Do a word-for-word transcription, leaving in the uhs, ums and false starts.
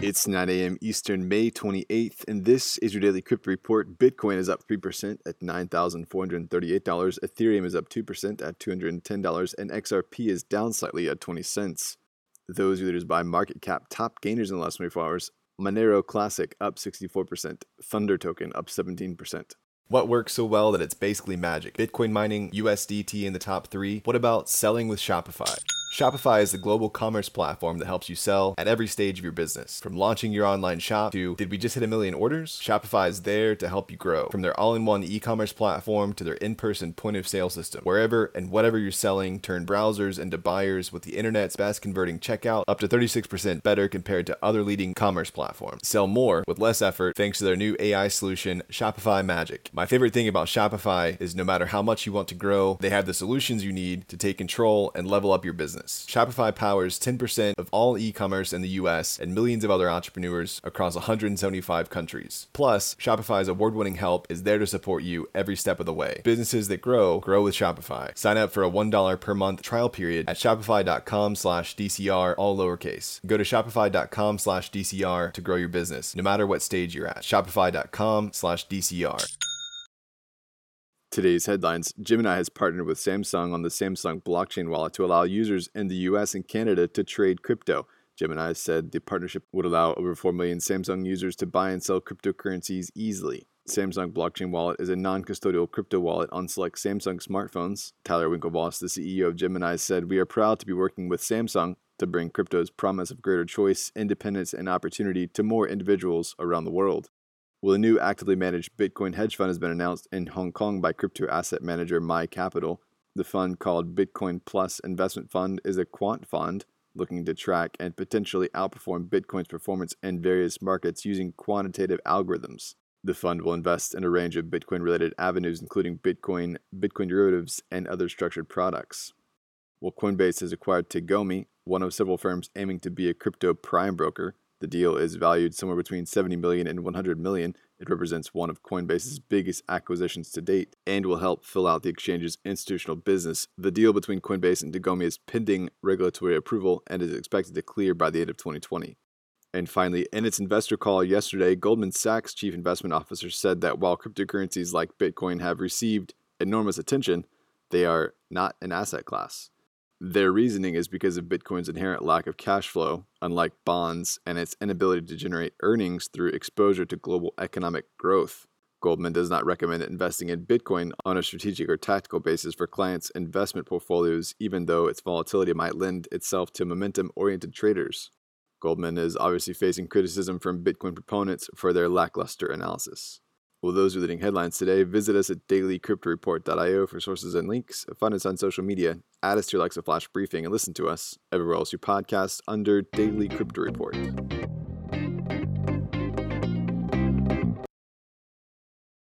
It's nine a.m. Eastern, May twenty-eighth, and this is your daily crypto report. Bitcoin is up three percent at nine thousand four hundred thirty-eight dollars, Ethereum is up two percent at two hundred ten dollars, and X R P is down slightly at twenty cents. Those leaders by market cap, top gainers in the last twenty-four hours: Monero Classic up sixty-four percent, Thunder Token up seventeen percent. What works so well that it's basically magic? Bitcoin mining, U S D T in the top three. What about selling with Shopify? Shopify is the global commerce platform that helps you sell at every stage of your business. From launching your online shop to, did we just hit a million orders? Shopify is there to help you grow. From their all-in-one e-commerce platform to their in-person point-of-sale system. Wherever and whatever you're selling, turn browsers into buyers with the internet's best converting checkout, up to thirty-six percent better compared to other leading commerce platforms. Sell more with less effort thanks to their new A I solution, Shopify Magic. My favorite thing about Shopify is no matter how much you want to grow, they have the solutions you need to take control and level up your business. Shopify powers ten percent of all e-commerce in the U S and millions of other entrepreneurs across one hundred seventy-five countries. Plus, Shopify's award-winning help is there to support you every step of the way. Businesses that grow, grow with Shopify. Sign up for a one dollar per month trial period at shopify.com slash DCR, all lowercase. Go to shopify.com slash DCR to grow your business, no matter what stage you're at. Shopify.com slash DCR. Today's headlines: Gemini has partnered with Samsung on the Samsung blockchain wallet to allow users in the U S and Canada to trade crypto. Gemini said the partnership would allow over four million Samsung users to buy and sell cryptocurrencies easily. Samsung Blockchain Wallet is a non-custodial crypto wallet on select Samsung smartphones. Tyler Winklevoss, the C E O of Gemini, said, "We are proud to be working with Samsung to bring crypto's promise of greater choice, independence, and opportunity to more individuals around the world." Well, a new actively managed Bitcoin hedge fund has been announced in Hong Kong by crypto asset manager My Capital. The fund, called Bitcoin Plus Investment Fund, is a quant fund looking to track and potentially outperform Bitcoin's performance in various markets using quantitative algorithms. The fund will invest in a range of Bitcoin-related avenues, including Bitcoin, Bitcoin derivatives, and other structured products. Well, Coinbase has acquired Tagomi, one of several firms aiming to be a crypto prime broker. The deal is valued somewhere between seventy million dollars and one hundred million dollars. It represents one of Coinbase's biggest acquisitions to date and will help fill out the exchange's institutional business. The deal between Coinbase and Tagomi is pending regulatory approval and is expected to clear by the end of twenty twenty. And finally, in its investor call yesterday, Goldman Sachs chief investment officer said that while cryptocurrencies like Bitcoin have received enormous attention, they are not an asset class. Their reasoning is because of Bitcoin's inherent lack of cash flow, unlike bonds, and its inability to generate earnings through exposure to global economic growth. Goldman does not recommend investing in Bitcoin on a strategic or tactical basis for clients' investment portfolios, even though its volatility might lend itself to momentum-oriented traders. Goldman is obviously facing criticism from Bitcoin proponents for their lackluster analysis. Well, those are the leading headlines today. Visit us at daily crypto report dot io for sources and links. Find us on social media. Add us to your Alexa Flash Briefing and listen to us everywhere else you podcast under Daily Crypto Report.